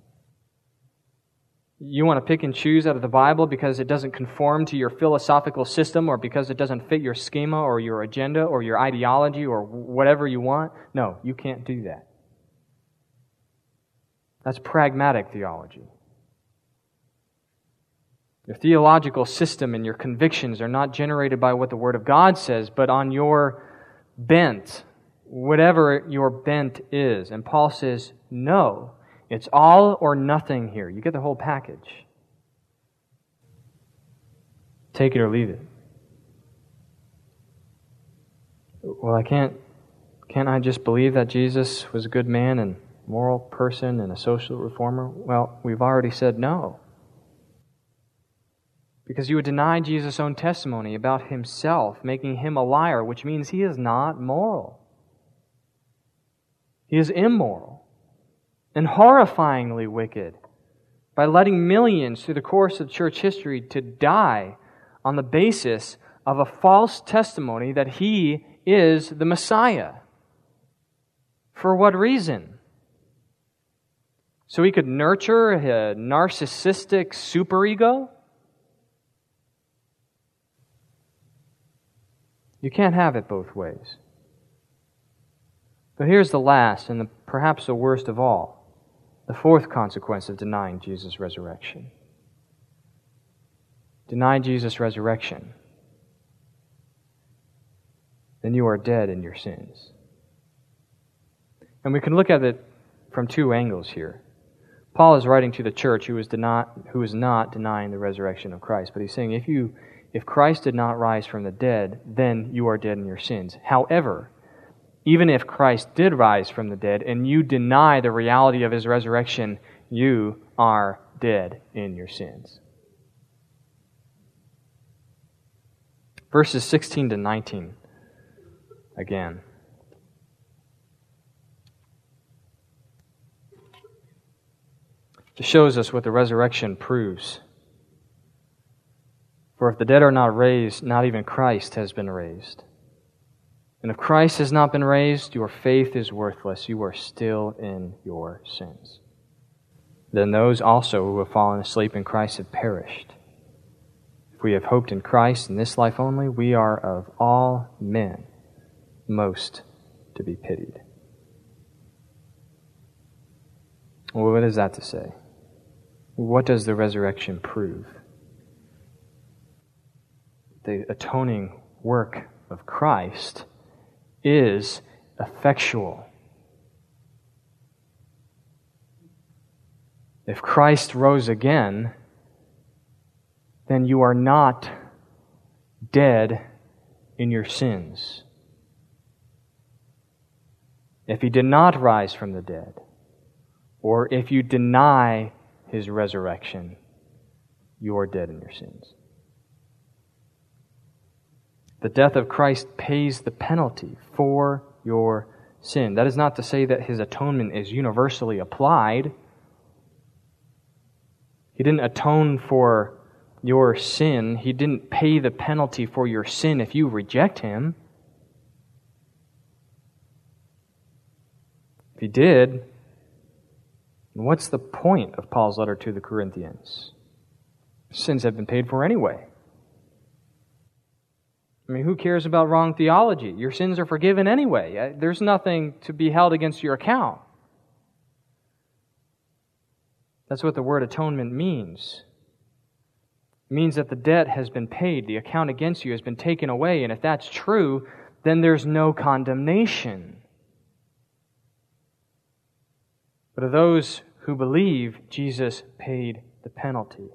You want to pick and choose out of the Bible because it doesn't conform to your philosophical system or because it doesn't fit your schema or your agenda or your ideology or whatever you want? No, you can't do that. That's pragmatic theology. Your theological system and your convictions are not generated by what the Word of God says, but on your bent, whatever your bent is. And Paul says, no, it's all or nothing here. You get the whole package. Take it or leave it. Well, can't I just believe that Jesus was a good man and moral person and a social reformer? Well, we've already said no. Because you would deny Jesus' own testimony about Himself, making Him a liar, which means He is not moral. He is immoral and horrifyingly wicked by letting millions through the course of church history to die on the basis of a false testimony that He is the Messiah. For what reason? So he could nurture a narcissistic superego? You can't have it both ways. But here's the last and perhaps the worst of all, the fourth consequence of denying Jesus' resurrection. Deny Jesus' resurrection, then you are dead in your sins. And we can look at it from two angles here. Paul is writing to the church who is not denying the resurrection of Christ, but he's saying if Christ did not rise from the dead, then you are dead in your sins. However, even if Christ did rise from the dead and you deny the reality of His resurrection, you are dead in your sins. Verses 16 to 19, again. It shows us what the resurrection proves. For if the dead are not raised, not even Christ has been raised. And if Christ has not been raised, your faith is worthless. You are still in your sins. Then those also who have fallen asleep in Christ have perished. If we have hoped in Christ in this life only, we are of all men most to be pitied. Well, what is that to say? What does the resurrection prove? The atoning work of Christ is effectual. If Christ rose again, then you are not dead in your sins. If He did not rise from the dead, or if you deny His resurrection, you are dead in your sins. The death of Christ pays the penalty for your sin. That is not to say that His atonement is universally applied. He didn't atone for your sin. He didn't pay the penalty for your sin if you reject Him. If He did, what's the point of Paul's letter to the Corinthians? Sins have been paid for anyway. I mean, who cares about wrong theology? Your sins are forgiven anyway. There's nothing to be held against your account. That's what the word atonement means. It means that the debt has been paid, the account against you has been taken away, and if that's true, then there's no condemnation. But of those who believe, Jesus paid the penalty.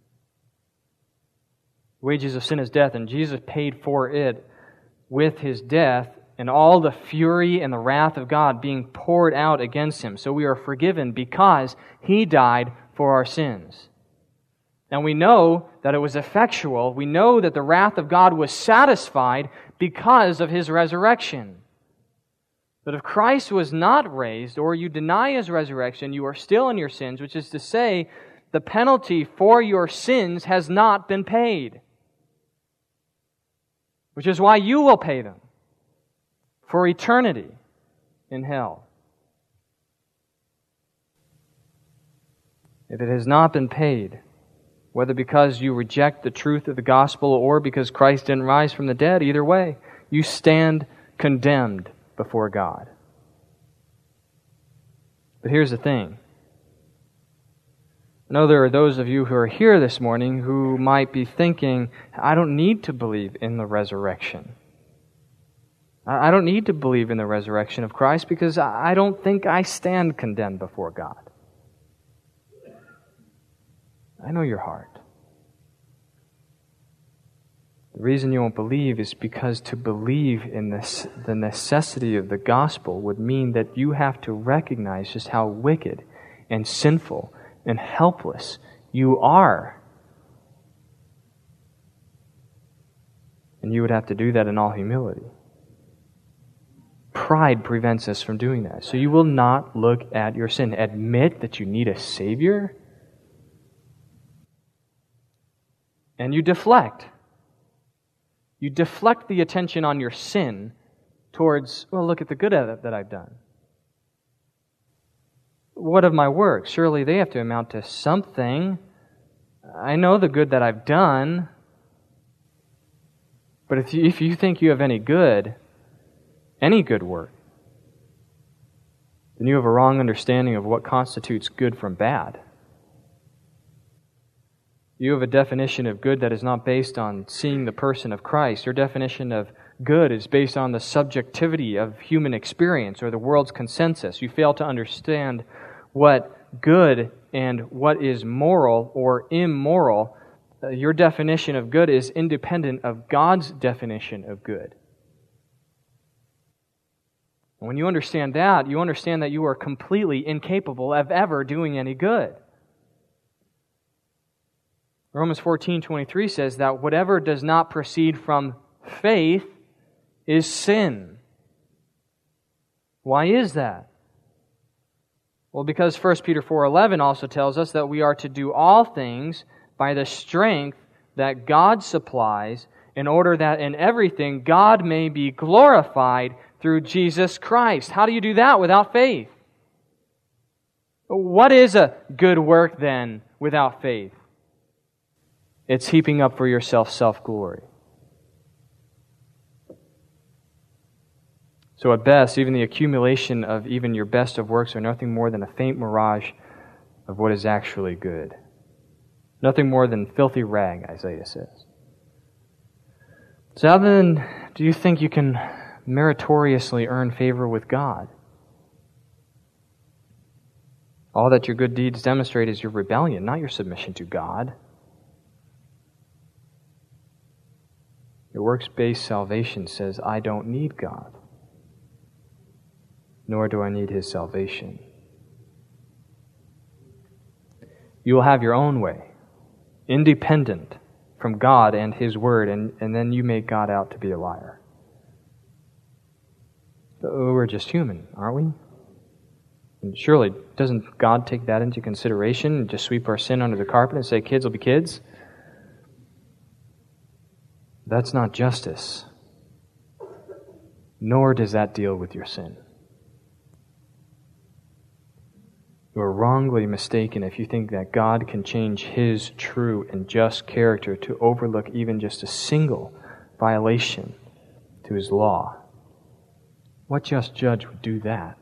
Wages of sin is death, and Jesus paid for it with His death and all the fury and the wrath of God being poured out against Him. So we are forgiven because He died for our sins. And we know that it was effectual. We know that the wrath of God was satisfied because of His resurrection. But if Christ was not raised, or you deny His resurrection, you are still in your sins, which is to say, the penalty for your sins has not been paid. Which is why you will pay them for eternity in hell. If it has not been paid, whether because you reject the truth of the gospel or because Christ didn't rise from the dead, either way, you stand condemned before God. But here's the thing. I know there are those of you who are here this morning who might be thinking, I don't need to believe in the resurrection. I don't need to believe in the resurrection of Christ because I don't think I stand condemned before God. I know your heart. The reason you won't believe is because to believe in this, the necessity of the gospel would mean that you have to recognize just how wicked and sinful and helpless you are. And you would have to do that in all humility. Pride prevents us from doing that. So you will not look at your sin. Admit that you need a Savior. And you deflect. You deflect the attention on your sin towards, well, look at the good that I've done. What of my works? Surely they have to amount to something. I know the good that I've done. But if you think you have any good work, then you have a wrong understanding of what constitutes good from bad. You have a definition of good that is not based on seeing the person of Christ. Your definition of good is based on the subjectivity of human experience or the world's consensus. You fail to understand what good and what is moral or immoral. Your definition of good is independent of God's definition of good. And when you understand that you are completely incapable of ever doing any good. Romans 14:23 says that whatever does not proceed from faith is sin. Why is that? Well, because 1 Peter 4:11 also tells us that we are to do all things by the strength that God supplies, in order that in everything God may be glorified through Jesus Christ. How do you do that without faith? What is a good work then without faith? It's heaping up for yourself self-glory. So at best, even the accumulation of even your best of works are nothing more than a faint mirage of what is actually good. Nothing more than filthy rag, Isaiah says. So how then do you think you can meritoriously earn favor with God? All that your good deeds demonstrate is your rebellion, not your submission to God. Your works-based salvation says, I don't need God, nor do I need His salvation. You will have your own way, independent from God and His Word, and then you make God out to be a liar. We're just human, aren't we? And surely, doesn't God take that into consideration and just sweep our sin under the carpet and say, kids will be kids? That's not justice. Nor does that deal with your sin. You are wrongly mistaken if you think that God can change His true and just character to overlook even just a single violation to His law. What just judge would do that?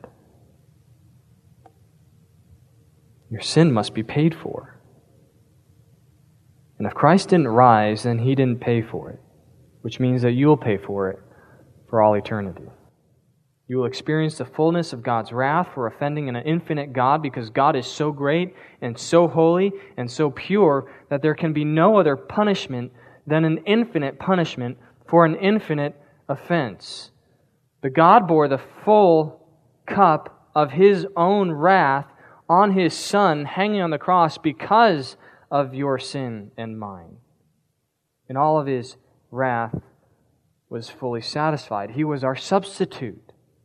Your sin must be paid for. And if Christ didn't rise, then He didn't pay for it, which means that you'll pay for it for all eternity. You will experience the fullness of God's wrath for offending an infinite God, because God is so great and so holy and so pure that there can be no other punishment than an infinite punishment for an infinite offense. But God bore the full cup of His own wrath on His Son hanging on the cross because of your sin and mine. And all of His wrath was fully satisfied. He was our substitute.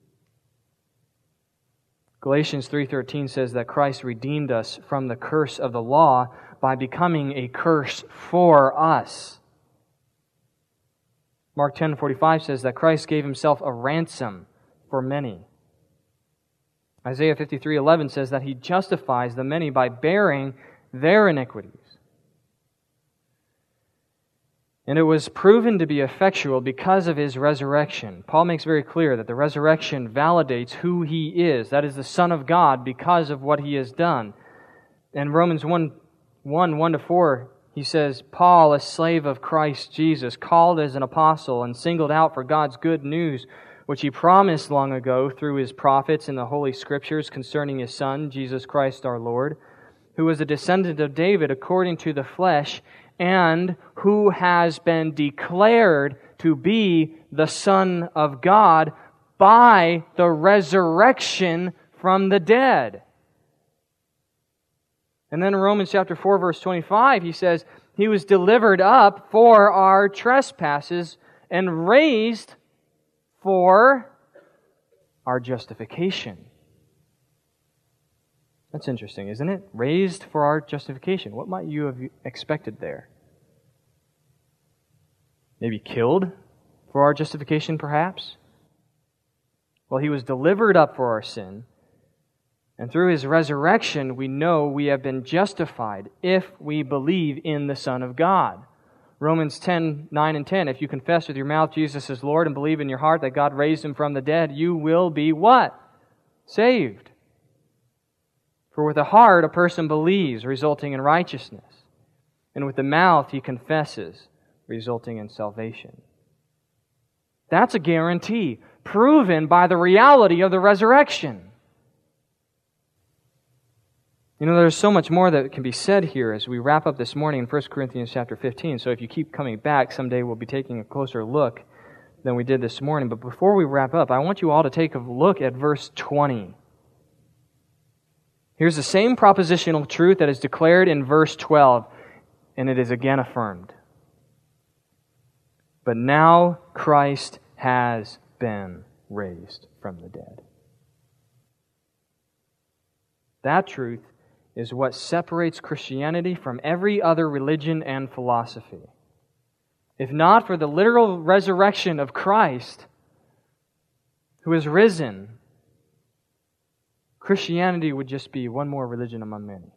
Galatians 3:13 says that Christ redeemed us from the curse of the law by becoming a curse for us. Mark 10:45 says that Christ gave Himself a ransom for many. Isaiah 53:11 says that He justifies the many by bearing their iniquities. And it was proven to be effectual because of His resurrection. Paul makes very clear that the resurrection validates who He is. That is the Son of God because of what He has done. In Romans 1:1-4, he says, Paul, a slave of Christ Jesus, called as an apostle and singled out for God's good news, which He promised long ago through His prophets in the Holy Scriptures concerning His Son, Jesus Christ our Lord, who was a descendant of David according to the flesh, and who has been declared to be the Son of God by the resurrection from the dead. And then in Romans chapter 4, verse 25, he says, He was delivered up for our trespasses and raised for our justification. That's interesting, isn't it? Raised for our justification. What might you have expected there? Maybe killed for our justification, perhaps? Well, He was delivered up for our sin, and through His resurrection, we know we have been justified if we believe in the Son of God. Romans 10:9-10, if you confess with your mouth Jesus is Lord and believe in your heart that God raised Him from the dead, you will be what? Saved. For with the heart a person believes, resulting in righteousness, and with the mouth he confesses, resulting in salvation. That's a guarantee, proven by the reality of the resurrection. You know, there's so much more that can be said here as we wrap up this morning in 1 Corinthians chapter 15. So if you keep coming back, someday we'll be taking a closer look than we did this morning. But before we wrap up, I want you all to take a look at verse 20. Here's the same propositional truth that is declared in verse 12, and it is again affirmed. But now Christ has been raised from the dead. That truth is what separates Christianity from every other religion and philosophy. If not for the literal resurrection of Christ, who is risen, Christianity would just be one more religion among many.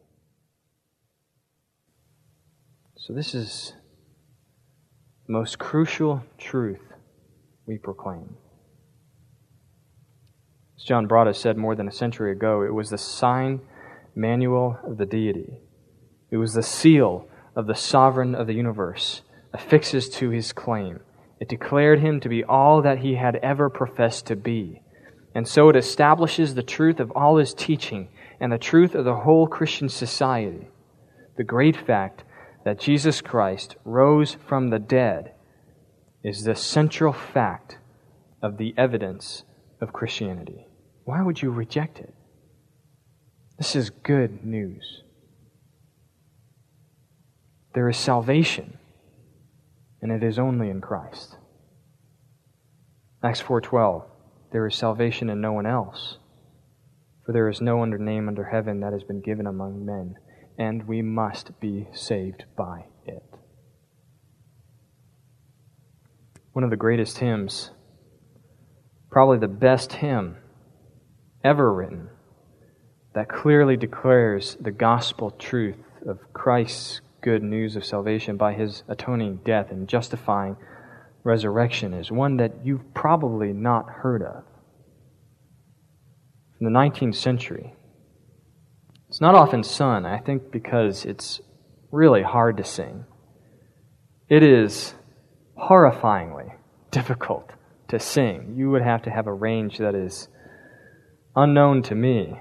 So this is the most crucial truth we proclaim. As John Broadus said more than a century ago, it was the sign manual of the deity. It was the seal of the sovereign of the universe, affixes to His claim. It declared Him to be all that He had ever professed to be. And so it establishes the truth of all His teaching and the truth of the whole Christian society. The great fact that Jesus Christ rose from the dead is the central fact of the evidence of Christianity. Why would you reject it? This is good news. There is salvation and it is only in Christ. Acts 4:12, there is salvation in no one else, for there is no other name under heaven that has been given among men, and we must be saved by it. One of the greatest hymns, probably the best hymn ever written, that clearly declares the gospel truth of Christ's good news of salvation by His atoning death and justifying resurrection, is one that you've probably not heard of. From the 19th century. It's not often sung, I think, because it's really hard to sing. It is horrifyingly difficult to sing. You would have to have a range that is unknown to me.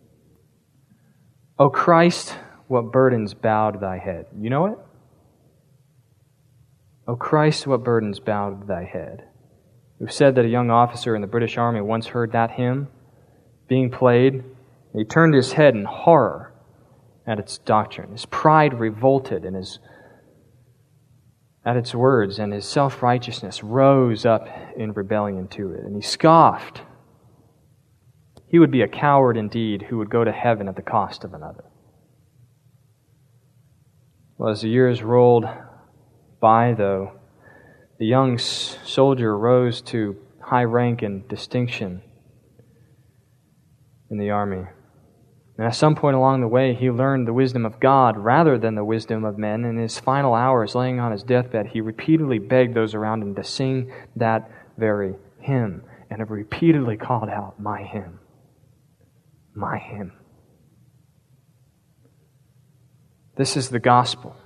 O Christ, what burdens bowed thy head. You know it? O Christ, what burdens bowed thy head. We've said that a young officer in the British Army once heard that hymn being played, and he turned his head in horror at its doctrine. His pride revolted at its words, and his self-righteousness rose up in rebellion to it, and he scoffed. He would be a coward indeed who would go to heaven at the cost of another. Well, as the years rolled by, though, the young soldier rose to high rank and distinction in the army. And at some point along the way, he learned the wisdom of God rather than the wisdom of men. In his final hours, laying on his deathbed, he repeatedly begged those around him to sing that very hymn, and have repeatedly called out, "My hymn, my hymn." This is the gospel.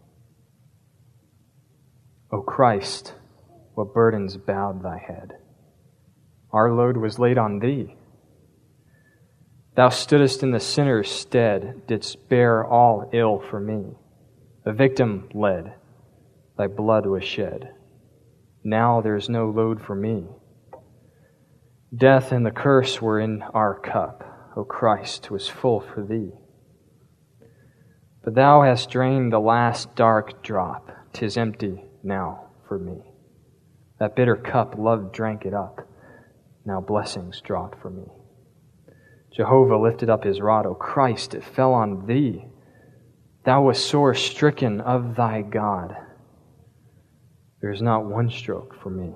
O Christ, what burdens bowed thy head. Our load was laid on thee. Thou stoodest in the sinner's stead, didst bear all ill for me. A victim led, thy blood was shed. Now there is no load for me. Death and the curse were in our cup. O Christ, was full for thee. But thou hast drained the last dark drop. 'Tis empty now for me. That bitter cup, love drank it up. Now blessings draught for me. Jehovah lifted up his rod. O Christ, it fell on thee. Thou wast sore stricken of thy God. There is not one stroke for me.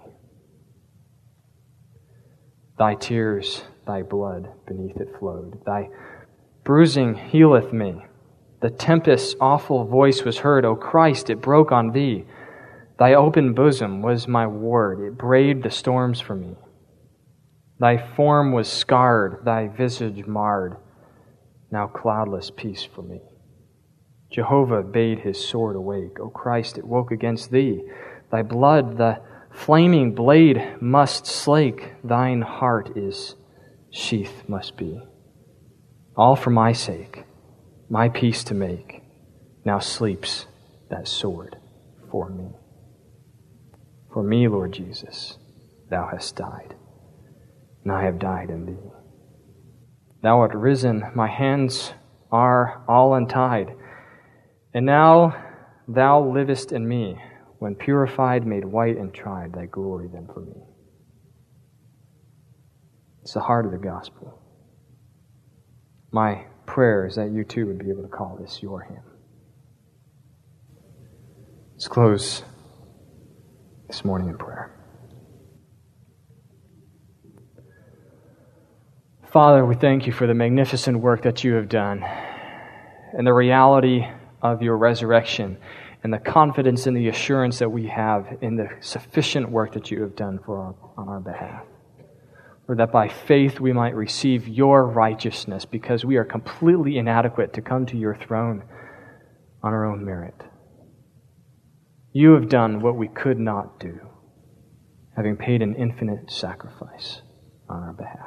Thy tears, thy blood beneath it flowed. Thy bruising healeth me. The tempest's awful voice was heard. O Christ, it broke on thee. Thy open bosom was my ward. It braved the storms for me. Thy form was scarred, thy visage marred. Now cloudless peace for me. Jehovah bade his sword awake. O Christ, it woke against thee. Thy blood, the flaming blade must slake. Thine heart is sheath must be. All for my sake, my peace to make. Now sleeps that sword for me. For me, Lord Jesus, thou hast died, and I have died in thee. Thou art risen, my hands are all untied, and now thou livest in me. When purified, made white and tried, thy glory then for me. It's the heart of the gospel. My prayer is that you too would be able to call this your hymn. Let's close this morning in prayer. Father, we thank you for the magnificent work that you have done and the reality of your resurrection and the confidence and the assurance that we have in the sufficient work that you have done on our behalf. Or that by faith we might receive your righteousness because we are completely inadequate to come to your throne on our own merit. You have done what we could not do, having paid an infinite sacrifice on our behalf.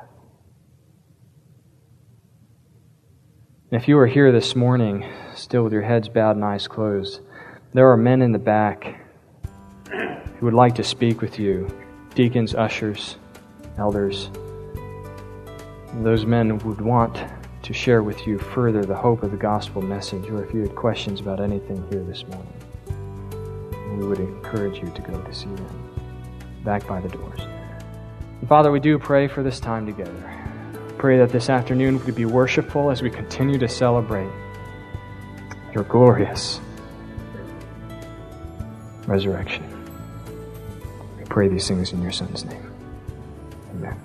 And if you are here this morning, still with your heads bowed and eyes closed, there are men in the back who would like to speak with you, deacons, ushers, elders. Those men would want to share with you further the hope of the gospel message, or if you had questions about anything here this morning. and we would encourage you to go to see them back by the doors. And Father, we do pray for this time together. Pray that this afternoon would be worshipful as we continue to celebrate your glorious resurrection. We pray these things in your Son's name. Amen.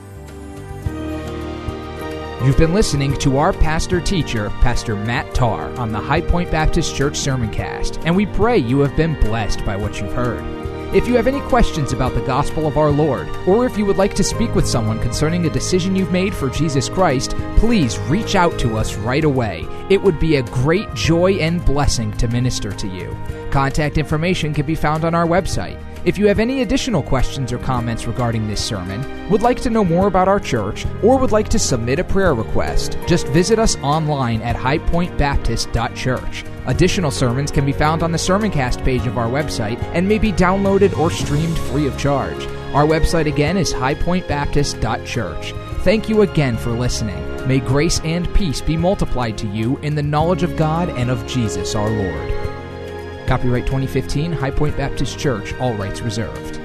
You've been listening to our pastor-teacher, Pastor Matt Tarr, on the High Point Baptist Church Sermoncast, and we pray you have been blessed by what you've heard. If you have any questions about the gospel of our Lord, or if you would like to speak with someone concerning a decision you've made for Jesus Christ, please reach out to us right away. It would be a great joy and blessing to minister to you. Contact information can be found on our website. If you have any additional questions or comments regarding this sermon, would like to know more about our church, or would like to submit a prayer request, just visit us online at highpointbaptist.church. Additional sermons can be found on the Sermoncast page of our website and may be downloaded or streamed free of charge. Our website again is highpointbaptist.church. Thank you again for listening. May grace and peace be multiplied to you in the knowledge of God and of Jesus our Lord. Copyright 2015, High Point Baptist Church, all rights reserved.